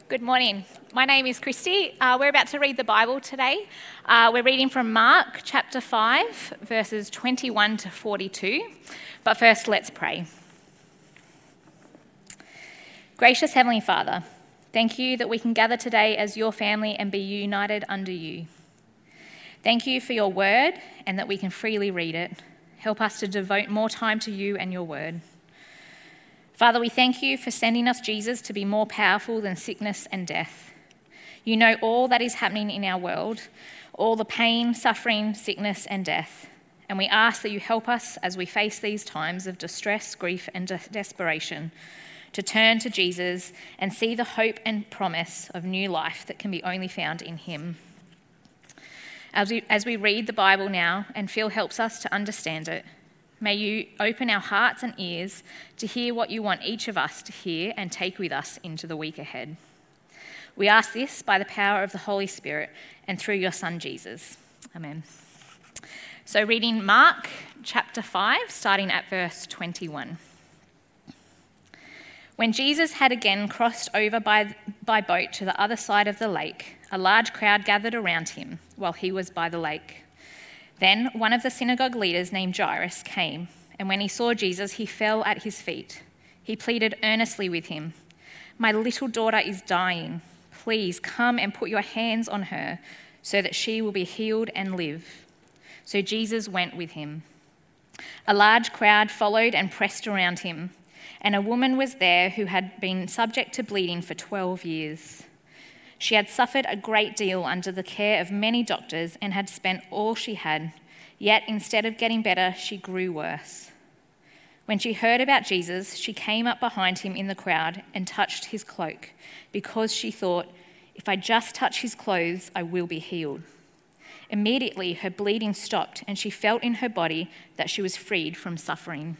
Good morning. My name is Christy. We're about to read the Bible today. We're reading from Mark chapter 5, verses 21 to 42. But first, let's pray. Gracious Heavenly Father, thank you that we can gather today as your family and be united under you. Thank you for your word and that we can freely read it. Help us to devote more time to you and your word. Father, we thank you for sending us Jesus to be more powerful than sickness and death. You know all that is happening in our world, all the pain, suffering, sickness and death. And we ask that you help us as we face these times of distress, grief and desperation to turn to Jesus and see the hope and promise of new life that can be only found in him. As we read the Bible now and Phil helps us to understand it, may you open our hearts and ears to hear what you want each of us to hear and take with us into the week ahead. We ask this by the power of the Holy Spirit and through your Son, Jesus. Amen. So reading Mark chapter 5, starting at verse 21. When Jesus had again crossed over by boat to the other side of the lake, a large crowd gathered around him while he was by the lake. Then one of the synagogue leaders named Jairus came, and when he saw Jesus, he fell at his feet. He pleaded earnestly with him, "My little daughter is dying. Please come and put your hands on her so that she will be healed and live." So Jesus went with him. A large crowd followed and pressed around him, and a woman was there who had been subject to bleeding for 12 years. She had suffered a great deal under the care of many doctors and had spent all she had, yet instead of getting better, she grew worse. When she heard about Jesus, she came up behind him in the crowd and touched his cloak, because she thought, "If I just touch his clothes, I will be healed." Immediately, her bleeding stopped, and she felt in her body that she was freed from suffering.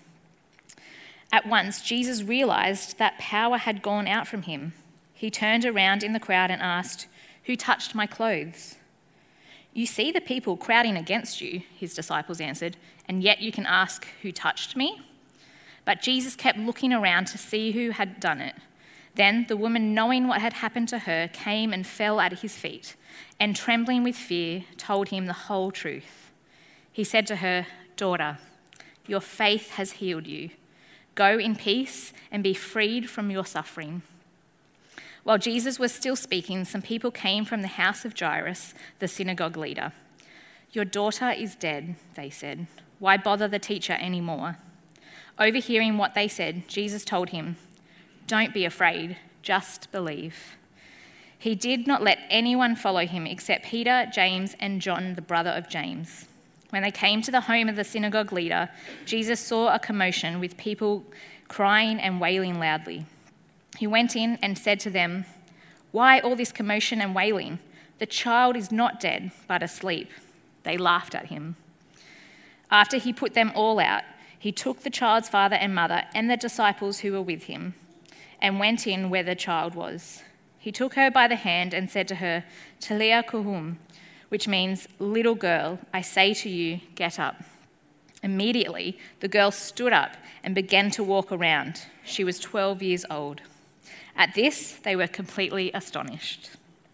At once, Jesus realized that power had gone out from him. He turned around in the crowd and asked, "Who touched my clothes?" "You see the people crowding against you," his disciples answered, "and yet you can ask, 'Who touched me?'" But Jesus kept looking around to see who had done it. Then the woman, knowing what had happened to her, came and fell at his feet, and trembling with fear, told him the whole truth. He said to her, "Daughter, your faith has healed you. Go in peace and be freed from your suffering." While Jesus was still speaking, some people came from the house of Jairus, the synagogue leader. "Your daughter is dead," they said. "Why bother the teacher anymore?" Overhearing what they said, Jesus told him, "Don't be afraid, just believe." He did not let anyone follow him except Peter, James, and John, the brother of James. When they came to the home of the synagogue leader, Jesus saw a commotion with people crying and wailing loudly. He went in and said to them, "Why all this commotion and wailing? The child is not dead, but asleep." They laughed at him. After he put them all out, he took the child's father and mother and the disciples who were with him and went in where the child was. He took her by the hand and said to her, "Talitha koum," which means, "Little girl, I say to you, get up." Immediately, the girl stood up and began to walk around. She was 12 years old. At this, they were completely astonished.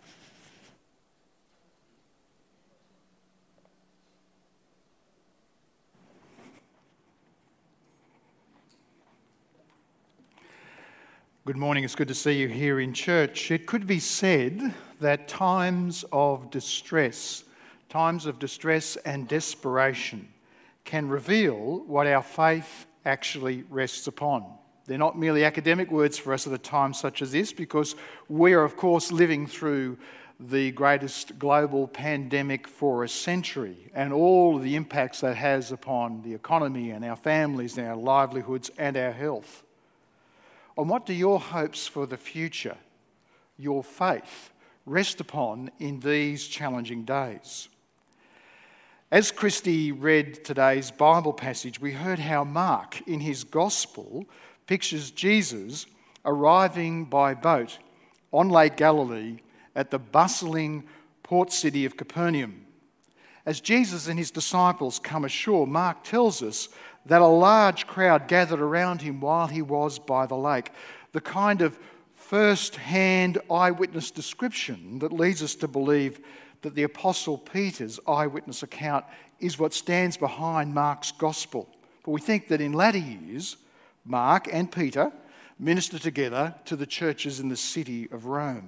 Good morning. It's good to see you here in church. It could be said that times of distress and desperation can reveal what our faith actually rests upon. They're not merely academic words for us at a time such as this, because we are, of course, living through the greatest global pandemic for a century and all of the impacts that has upon the economy and our families and our livelihoods and our health. And what do your hopes for the future, your faith, rest upon in these challenging days? As Christy read today's Bible passage, we heard how Mark, in his Gospel, pictures Jesus arriving by boat on Lake Galilee at the bustling port city of Capernaum. As Jesus and his disciples come ashore, Mark tells us that a large crowd gathered around him while he was by the lake. The kind of first-hand eyewitness description that leads us to believe that the Apostle Peter's eyewitness account is what stands behind Mark's Gospel. But we think that in latter years, Mark and Peter ministered together to the churches in the city of Rome.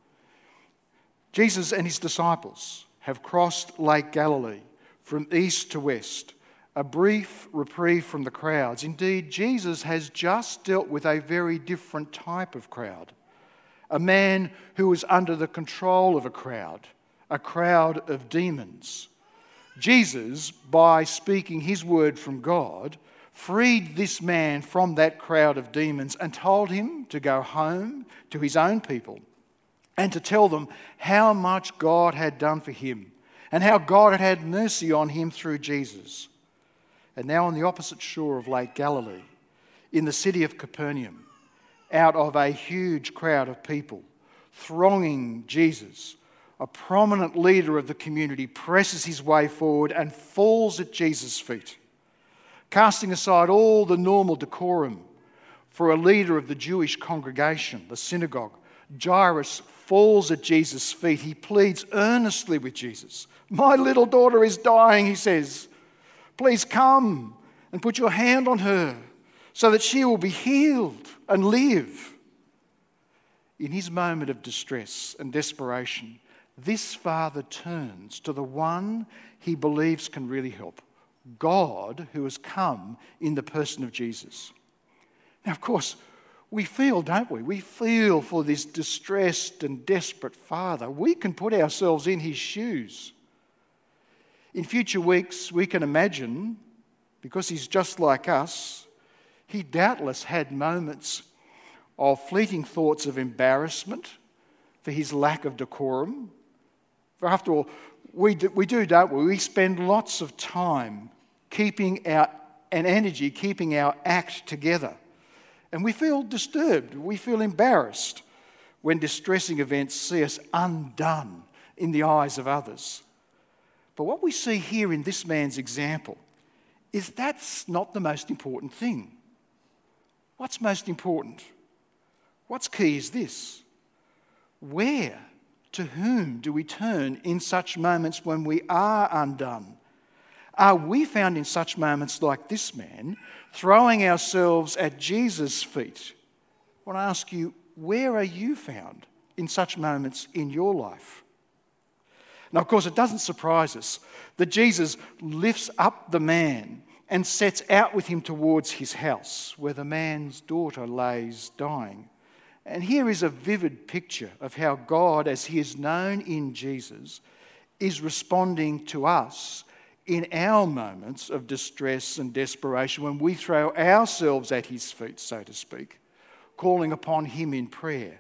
Jesus and his disciples have crossed Lake Galilee from east to west, a brief reprieve from the crowds. Indeed, Jesus has just dealt with a very different type of crowd, a man who was under the control of a crowd of demons. Jesus, by speaking his word from God, freed this man from that crowd of demons and told him to go home to his own people and to tell them how much God had done for him and how God had had mercy on him through Jesus. And now on the opposite shore of Lake Galilee, in the city of Capernaum, out of a huge crowd of people thronging Jesus, a prominent leader of the community presses his way forward and falls at Jesus' feet. Casting aside all the normal decorum for a leader of the Jewish congregation, the synagogue, Jairus falls at Jesus' feet. He pleads earnestly with Jesus. "My little daughter is dying," he says. "Please come and put your hand on her so that she will be healed and live." In his moment of distress and desperation, this father turns to the one he believes can really help, God, who has come in the person of Jesus. Now, of course, we feel, don't we? We feel for this distressed and desperate father. We can put ourselves in his shoes. In future weeks, we can imagine, because he's just like us, he doubtless had moments of fleeting thoughts of embarrassment for his lack of decorum. For after all, we do, don't we? We spend lots of time keeping our act together. And we feel disturbed, we feel embarrassed when distressing events see us undone in the eyes of others. But what we see here in this man's example is that's not the most important thing. What's most important? What's key is this: where, to whom do we turn in such moments when we are undone? Are we found in such moments like this man, throwing ourselves at Jesus' feet? I want to ask you, where are you found in such moments in your life? Now, of course, it doesn't surprise us that Jesus lifts up the man and sets out with him towards his house, where the man's daughter lays dying. And here is a vivid picture of how God, as he is known in Jesus, is responding to us in our moments of distress and desperation, when we throw ourselves at his feet, so to speak, calling upon him in prayer.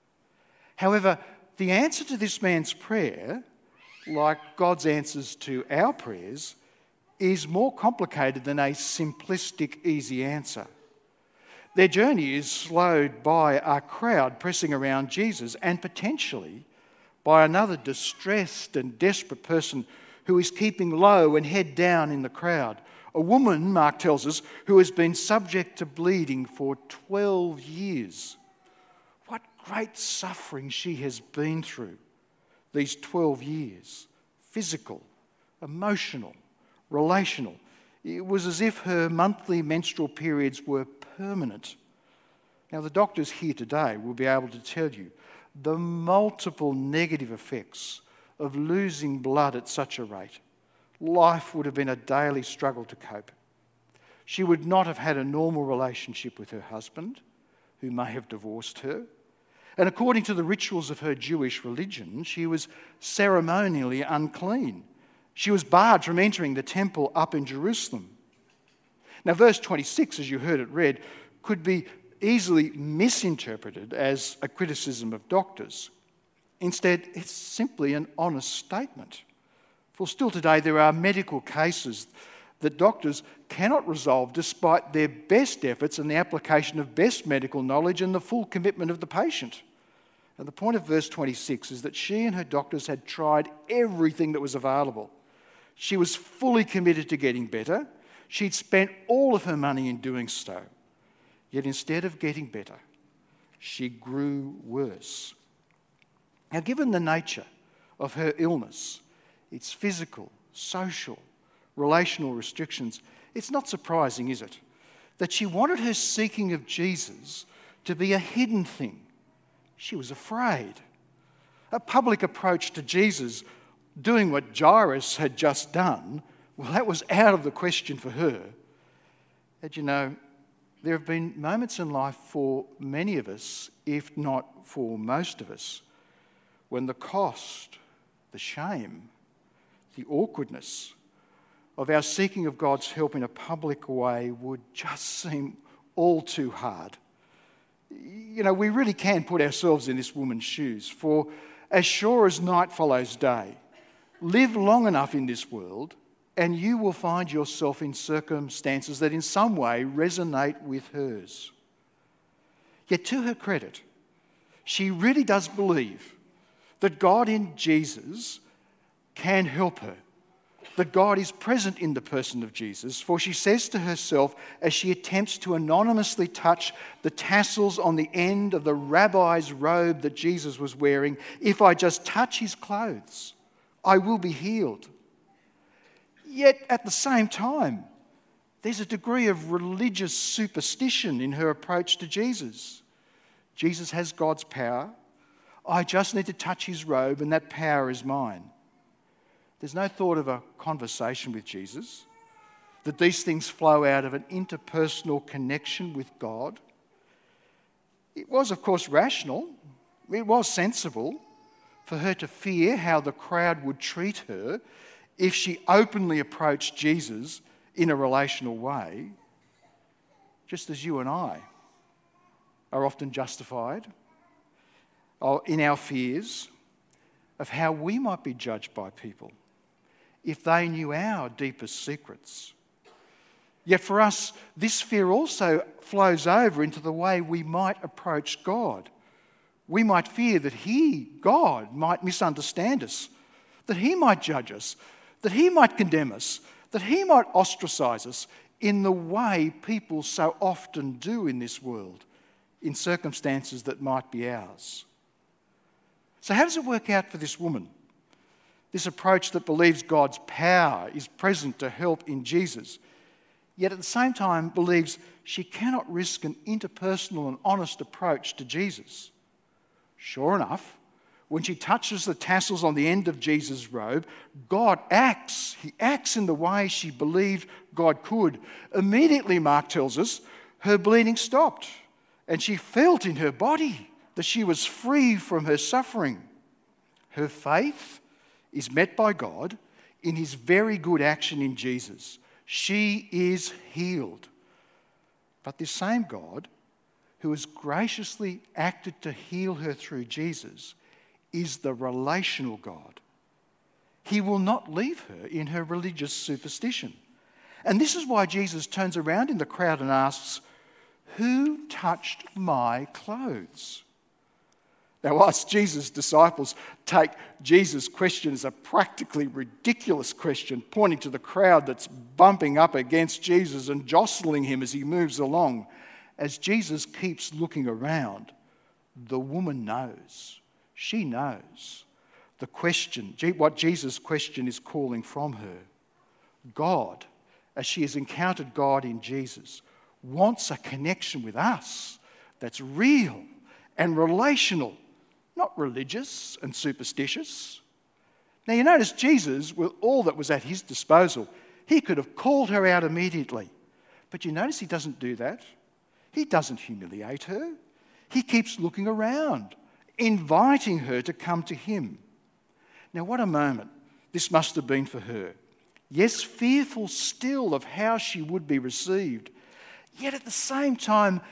However, the answer to this man's prayer, like God's answers to our prayers, is more complicated than a simplistic, easy answer. Their journey is slowed by a crowd pressing around Jesus, and potentially by another distressed and desperate person who is keeping low and head down in the crowd. A woman, Mark tells us, who has been subject to bleeding for 12 years. What great suffering she has been through these 12 years. Physical, emotional, relational. It was as if her monthly menstrual periods were permanent. Now, the doctors here today will be able to tell you the multiple negative effects of losing blood at such a rate. Life would have been a daily struggle to cope. She would not have had a normal relationship with her husband, who may have divorced her. And according to the rituals of her Jewish religion, she was ceremonially unclean. She was barred from entering the temple up in Jerusalem. Now, verse 26, as you heard it read, could be easily misinterpreted as a criticism of doctors. Instead, it's simply an honest statement. For still today, there are medical cases that doctors cannot resolve despite their best efforts and the application of best medical knowledge and the full commitment of the patient. And the point of verse 26 is that she and her doctors had tried everything that was available. She was fully committed to getting better. She'd spent all of her money in doing so. Yet instead of getting better, she grew worse. Now, given the nature of her illness, its physical, social, relational restrictions, it's not surprising, is it, that she wanted her seeking of Jesus to be a hidden thing. She was afraid. A public approach to Jesus, doing what Jairus had just done, well, that was out of the question for her. And you know, there have been moments in life for many of us, if not for most of us, when the cost, the shame, the awkwardness of our seeking of God's help in a public way would just seem all too hard. You know, we really can put ourselves in this woman's shoes, for as sure as night follows day, live long enough in this world and you will find yourself in circumstances that in some way resonate with hers. Yet to her credit, she really does believe that God in Jesus can help her, that God is present in the person of Jesus, for she says to herself as she attempts to anonymously touch the tassels on the end of the rabbi's robe that Jesus was wearing, if I just touch his clothes, I will be healed. Yet at the same time, there's a degree of religious superstition in her approach to Jesus. Jesus has God's power. I just need to touch his robe and that power is mine. There's no thought of a conversation with Jesus, that these things flow out of an interpersonal connection with God. It was, of course, rational. It was sensible for her to fear how the crowd would treat her if she openly approached Jesus in a relational way, just as you and I are often justified in our fears of how we might be judged by people if they knew our deepest secrets. Yet for us, this fear also flows over into the way we might approach God. We might fear that God, might misunderstand us, that he might judge us, that he might condemn us, that he might ostracize us in the way people so often do in this world, in circumstances that might be ours. So how does it work out for this woman? This approach that believes God's power is present to help in Jesus, yet at the same time believes she cannot risk an interpersonal and honest approach to Jesus. Sure enough, when she touches the tassels on the end of Jesus' robe, God acts. He acts in the way she believed God could. Immediately, Mark tells us, her bleeding stopped, and she felt in her body that she was free from her suffering. Her faith is met by God in his very good action in Jesus. She is healed. But this same God, who has graciously acted to heal her through Jesus, is the relational God. He will not leave her in her religious superstition. And this is why Jesus turns around in the crowd and asks, "Who touched my clothes?" Now, whilst Jesus' disciples take Jesus' question as a practically ridiculous question, pointing to the crowd that's bumping up against Jesus and jostling him as he moves along, as Jesus keeps looking around, the woman knows. She knows the question, what Jesus' question is calling from her. God, as she has encountered God in Jesus, wants a connection with us that's real and relational, not religious and superstitious. Now you notice Jesus, with all that was at his disposal, he could have called her out immediately. But you notice he doesn't do that. He doesn't humiliate her. He keeps looking around, inviting her to come to him. Now what a moment this must have been for her. Yes, fearful still of how she would be received, yet at the same time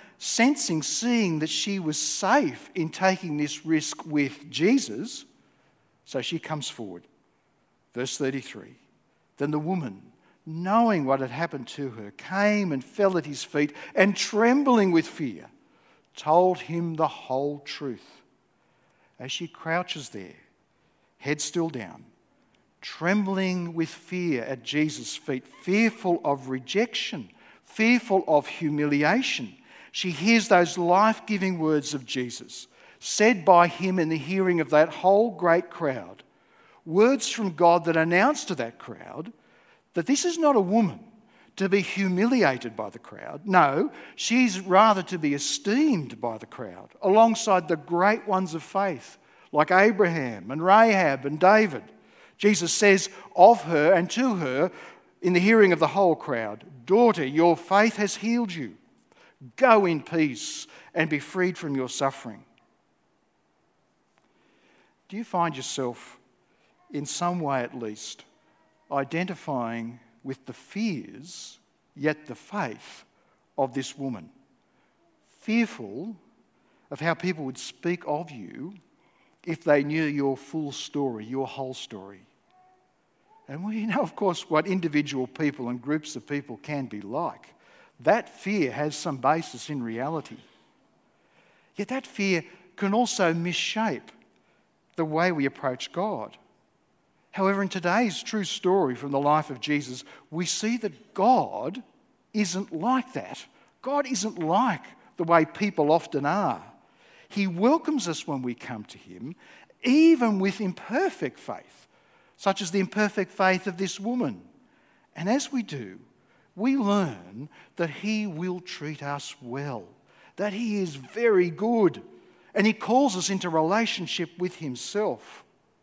seeing that she was safe in taking this risk with Jesus. So she comes forward. Verse 33, then the woman, knowing what had happened to her, came and fell at his feet and trembling with fear, told him the whole truth. As she crouches there, head still down, trembling with fear at Jesus' feet, fearful of rejection, fearful of humiliation, She hears those life-giving words of Jesus, said by him in the hearing of that whole great crowd. Words from God that announce to that crowd that this is not a woman to be humiliated by the crowd. No, she's rather to be esteemed by the crowd, alongside the great ones of faith, like Abraham and Rahab and David. Jesus says of her and to her, in the hearing of the whole crowd, "Daughter, your faith has healed you. Go in peace and be freed from your suffering." Do you find yourself, in some way at least, identifying with the fears, yet the faith of this woman? Fearful of how people would speak of you if they knew your full story, your whole story. And we know, of course, what individual people and groups of people can be like. That fear has some basis in reality. Yet that fear can also misshape the way we approach God. However, in today's true story from the life of Jesus, we see that God isn't like that. God isn't like the way people often are. He welcomes us when we come to him, even with imperfect faith, such as the imperfect faith of this woman. And as we do, we learn that he will treat us well, that he is very good, and he calls us into relationship with himself.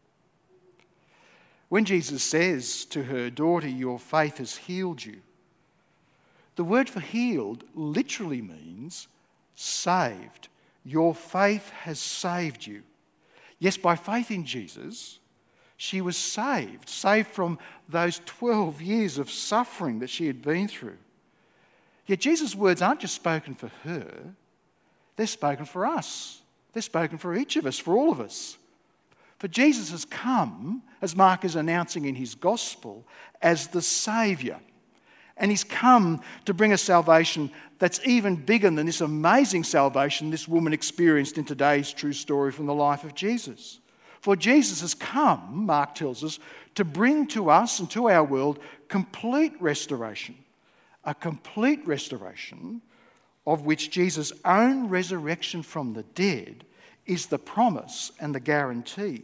When Jesus says to her, "Daughter, your faith has healed you," the word for healed literally means saved. Your faith has saved you. Yes, by faith in Jesus, she was saved from those 12 years of suffering that she had been through. Yet Jesus' words aren't just spoken for her, they're spoken for us. They're spoken for each of us, for all of us. For Jesus has come, as Mark is announcing in his gospel, as the Saviour. And he's come to bring a salvation that's even bigger than this amazing salvation this woman experienced in today's true story from the life of Jesus. For Jesus has come, Mark tells us, to bring to us and to our world complete restoration. A complete restoration of which Jesus' own resurrection from the dead is the promise and the guarantee.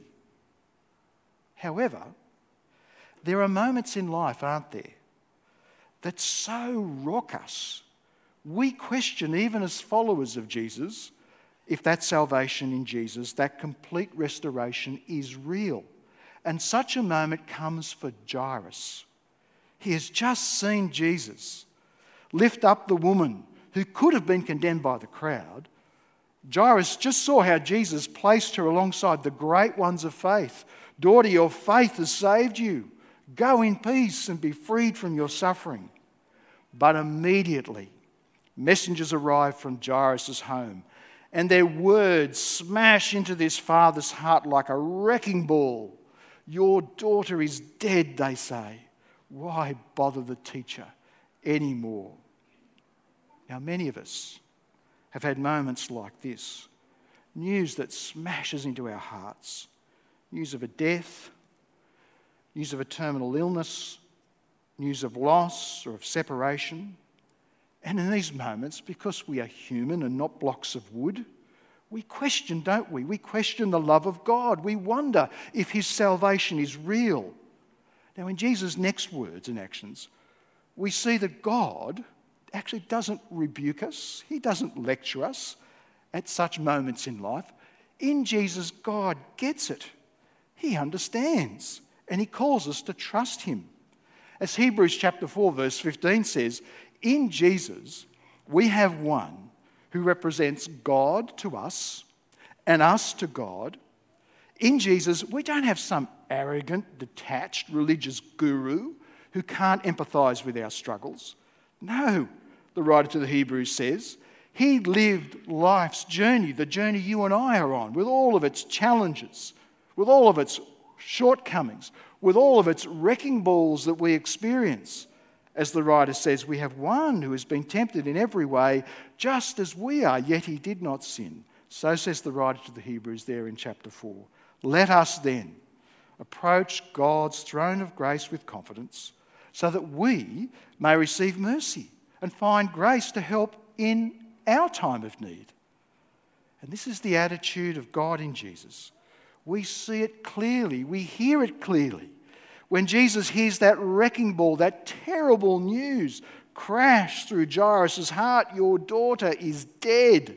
However, there are moments in life, aren't there, that so rock us, we question, even as followers of Jesus, if that salvation in Jesus, that complete restoration is real. And such a moment comes for Jairus. He has just seen Jesus lift up the woman who could have been condemned by the crowd. Jairus just saw how Jesus placed her alongside the great ones of faith. "Daughter, your faith has saved you. Go in peace and be freed from your suffering." But immediately, messengers arrive from Jairus' home, and their words smash into this father's heart like a wrecking ball. "Your daughter is dead," they say. "Why bother the teacher anymore?" Now, many of us have had moments like this. News that smashes into our hearts. News of a death, news of a terminal illness, news of loss or of separation. And in these moments, because we are human and not blocks of wood, we question, don't we? We question the love of God. We wonder if his salvation is real. Now, in Jesus' next words and actions, we see that God actually doesn't rebuke us. He doesn't lecture us at such moments in life. In Jesus, God gets it. He understands, and he calls us to trust him. As Hebrews chapter 4 verse 15 says, in Jesus we have one who represents God to us and us to God. In Jesus we don't have some arrogant, detached religious guru who can't empathise with our struggles. No, the writer to the Hebrews says, he lived life's journey, the journey you and I are on, with all of its challenges, with all of its shortcomings, with all of its wrecking balls that we experience. As the writer says, we have one who has been tempted in every way, just as we are, yet he did not sin. So says the writer to the Hebrews there in chapter 4. Let us then approach God's throne of grace with confidence, so that we may receive mercy and find grace to help in our time of need. And this is the attitude of God in Jesus. We see it clearly, we hear it clearly. When Jesus hears that wrecking ball, that terrible news crash through Jairus' heart, your daughter is dead.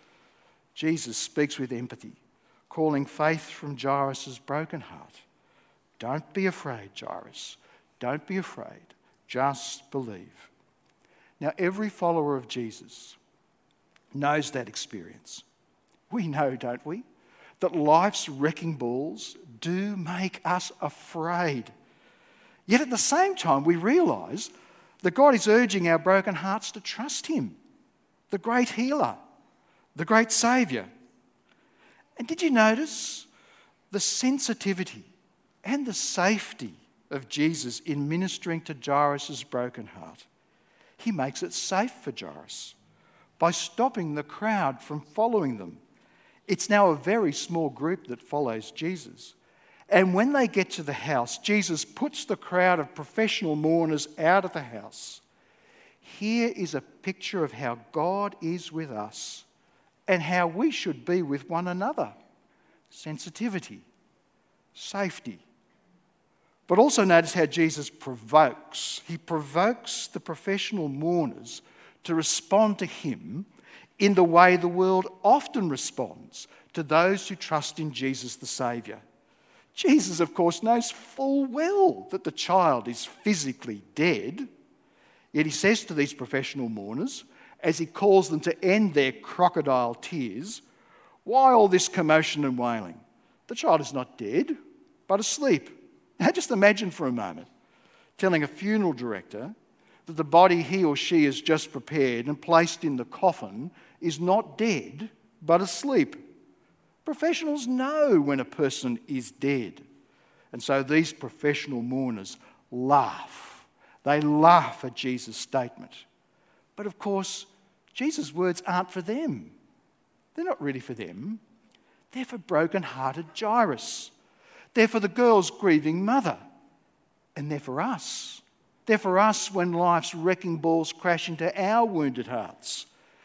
Jesus speaks with empathy, calling faith from Jairus' broken heart. Don't be afraid, Jairus. Don't be afraid. Just believe. Now, every follower of Jesus knows that experience. We know, don't we, that life's wrecking balls do make us afraid. Yet at the same time, we realise that God is urging our broken hearts to trust him, the great healer, the great saviour. And did you notice the sensitivity and the safety of Jesus in ministering to Jairus' broken heart? He makes it safe for Jairus by stopping the crowd from following them. It's now a very small group that follows Jesus. And when they get to the house, Jesus puts the crowd of professional mourners out of the house. Here is a picture of how God is with us and how we should be with one another. Sensitivity, safety. But also notice how Jesus provokes. He provokes the professional mourners to respond to him in the way the world often responds to those who trust in Jesus the Saviour. Jesus, of course, knows full well that the child is physically dead. Yet he says to these professional mourners, as he calls them to end their crocodile tears, "Why all this commotion and wailing? The child is not dead, but asleep." Now just imagine for a moment telling a funeral director that the body he or she has just prepared and placed in the coffin is not dead, but asleep. Professionals know when a person is dead. And so these professional mourners laugh. They laugh at Jesus' statement. But of course, Jesus' words aren't for them. They're not really for them. They're for broken-hearted Jairus. They're for the girl's grieving mother. And they're for us. They're for us when life's wrecking balls crash into our wounded hearts.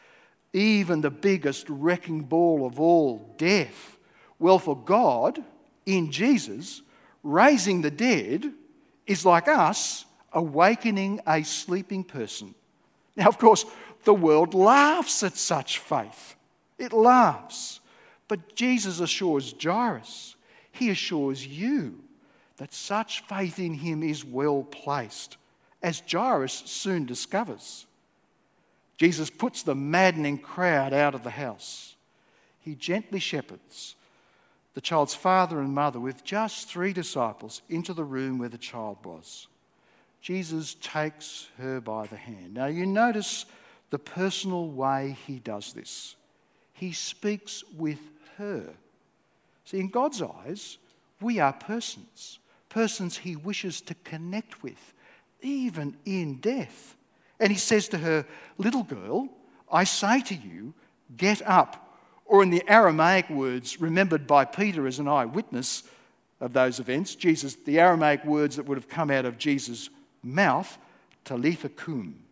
Even the biggest wrecking ball of all, death. Well, for God, in Jesus, raising the dead is like us awakening a sleeping person. Now, of course, the world laughs at such faith. It laughs. But Jesus assures Jairus, he assures you that such faith in him is well placed, as Jairus soon discovers. Jesus puts the maddening crowd out of the house. He gently shepherds the child's father and mother with just 3 disciples into the room where the child was. Jesus takes her by the hand. Now you notice the personal way he does this. He speaks with her. See, in God's eyes, we are persons he wishes to connect with, even in death. And he says to her, "Little girl, I say to you, get up." Or in the Aramaic words remembered by Peter as an eyewitness of those events, the Aramaic words that would have come out of Jesus' mouth, Talitha cum.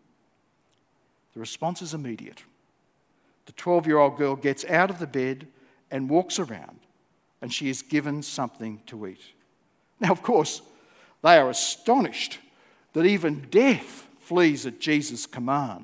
The response is immediate. The 12-year-old girl gets out of the bed and walks around, and she is given something to eat. Now, of course, they are astonished that even death flees at Jesus' command.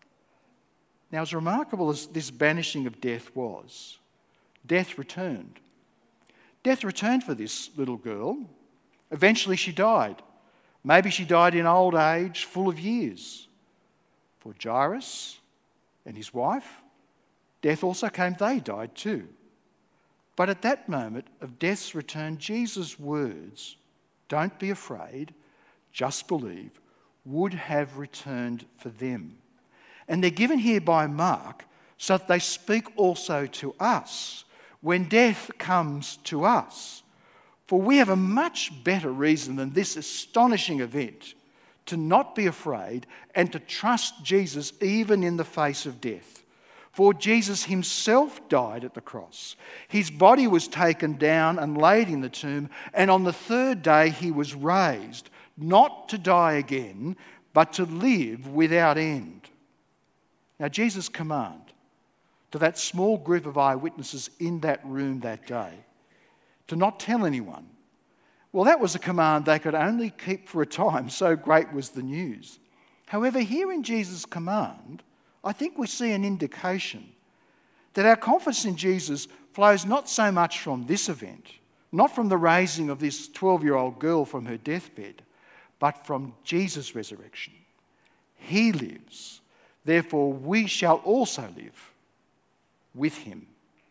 Now, as remarkable as this banishing of death was, death returned. Death returned for this little girl. Eventually she died. Maybe she died in old age, full of years. For Jairus and his wife, death also came. They died too. But at that moment of death's return, Jesus' words, "Don't be afraid, just believe," would have returned for them. And they're given here by Mark so that they speak also to us when death comes to us. For we have a much better reason than this astonishing event to not be afraid and to trust Jesus even in the face of death. For Jesus himself died at the cross. His body was taken down and laid in the tomb, and on the 3rd day he was raised, not to die again, but to live without end. Now, Jesus' command to that small group of eyewitnesses in that room that day to not tell anyone. Well, that was a command they could only keep for a time, so great was the news. However, here in Jesus' command, I think we see an indication that our confidence in Jesus flows not so much from this event, not from the raising of this 12-year-old girl from her deathbed, but from Jesus' resurrection. He lives, therefore we shall also live with him.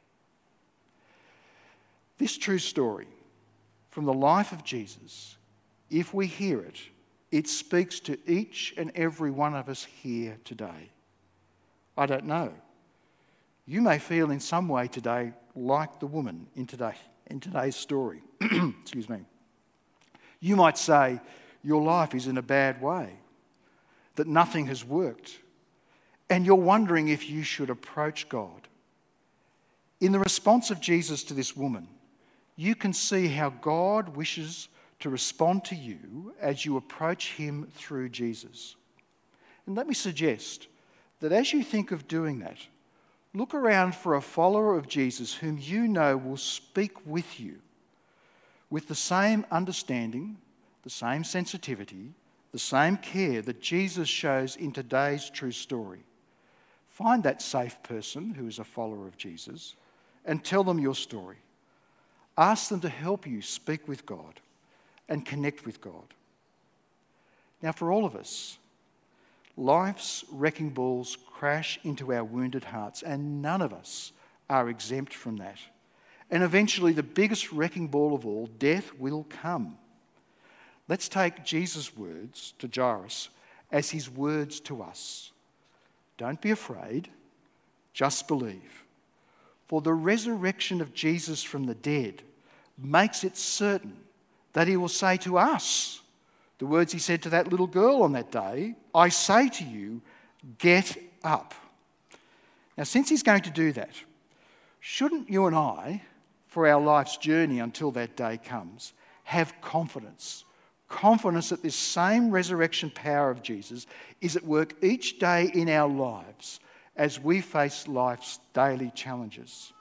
This true story from the life of Jesus, if we hear it, it speaks to each and every one of us here today. I don't know. You may feel in some way today like the woman in today's story. Excuse me. You might say your life is in a bad way, that nothing has worked, and you're wondering if you should approach God. In the response of Jesus to this woman, you can see how God wishes to respond to you as you approach him through Jesus. And let me suggest that as you think of doing that, look around for a follower of Jesus whom you know will speak with you with the same understanding, the same sensitivity, the same care that Jesus shows in today's true story. Find that safe person who is a follower of Jesus and tell them your story. Ask them to help you speak with God and connect with God. Now, for all of us, life's wrecking balls crash into our wounded hearts, and none of us are exempt from that. And eventually, the biggest wrecking ball of all, death, will come. Let's take Jesus' words to Jairus as his words to us. Don't be afraid, just believe. For the resurrection of Jesus from the dead makes it certain that he will say to us the words he said to that little girl on that day, I say to you, get up. Now, since he's going to do that, shouldn't you and I, for our life's journey until that day comes, have confidence that this same resurrection power of Jesus is at work each day in our lives as we face life's daily challenges?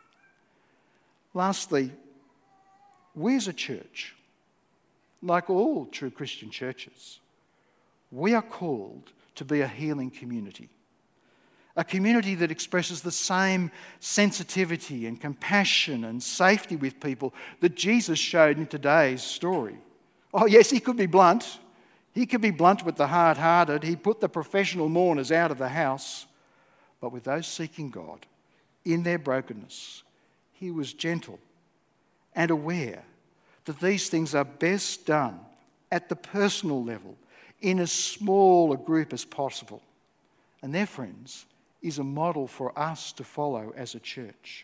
Lastly, we as a church, like all true Christian churches, we are called to be a healing community. A community that expresses the same sensitivity and compassion and safety with people that Jesus showed in today's story. Oh yes, he could be blunt. He could be blunt with the hard-hearted. He put the professional mourners out of the house. But with those seeking God, in their brokenness, he was gentle and aware that these things are best done at the personal level, in as small a group as possible. And their friends is a model for us to follow as a church.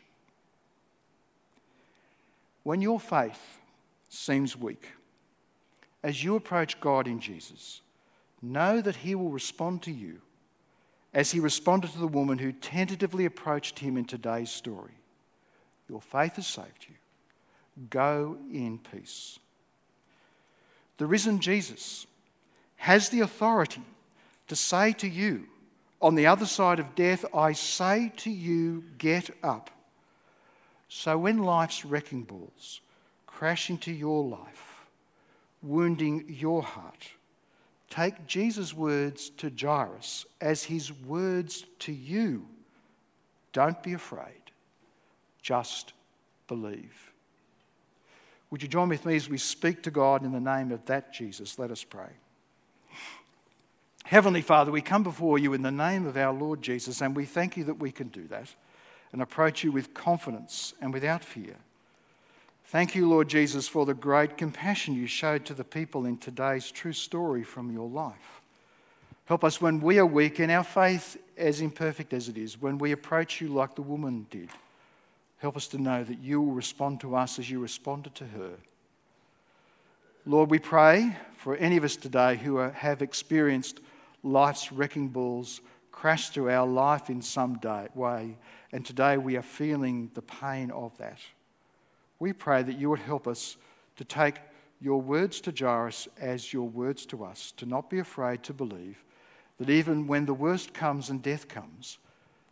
When your faith seems weak, as you approach God in Jesus, know that he will respond to you as he responded to the woman who tentatively approached him in today's story. Your faith has saved you. Go in peace. The risen Jesus has the authority to say to you, on the other side of death, I say to you, get up. So when life's wrecking balls crash into your life, wounding your heart, take Jesus' words to Jairus as his words to you. Don't be afraid. Just believe. Would you join with me as we speak to God in the name of that Jesus? Let us pray. Heavenly Father, we come before you in the name of our Lord Jesus, and we thank you that we can do that and approach you with confidence and without fear. Thank you, Lord Jesus, for the great compassion you showed to the people in today's true story from your life. Help us when we are weak in our faith, as imperfect as it is, when we approach you like the woman did. Help us to know that you will respond to us as you responded to her. Lord, we pray for any of us today who have experienced life's wrecking balls crash through our life in some way, and today we are feeling the pain of that. We pray that you would help us to take your words to Jairus as your words to us, to not be afraid to believe that even when the worst comes and death comes,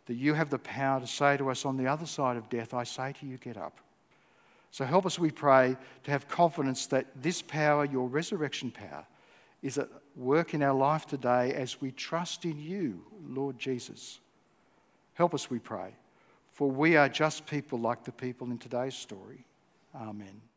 that you have the power to say to us on the other side of death, I say to you, get up. So help us, we pray, to have confidence that this power, your resurrection power, is at work in our life today as we trust in you, Lord Jesus. Help us, we pray, for we are just people like the people in today's story. Amen.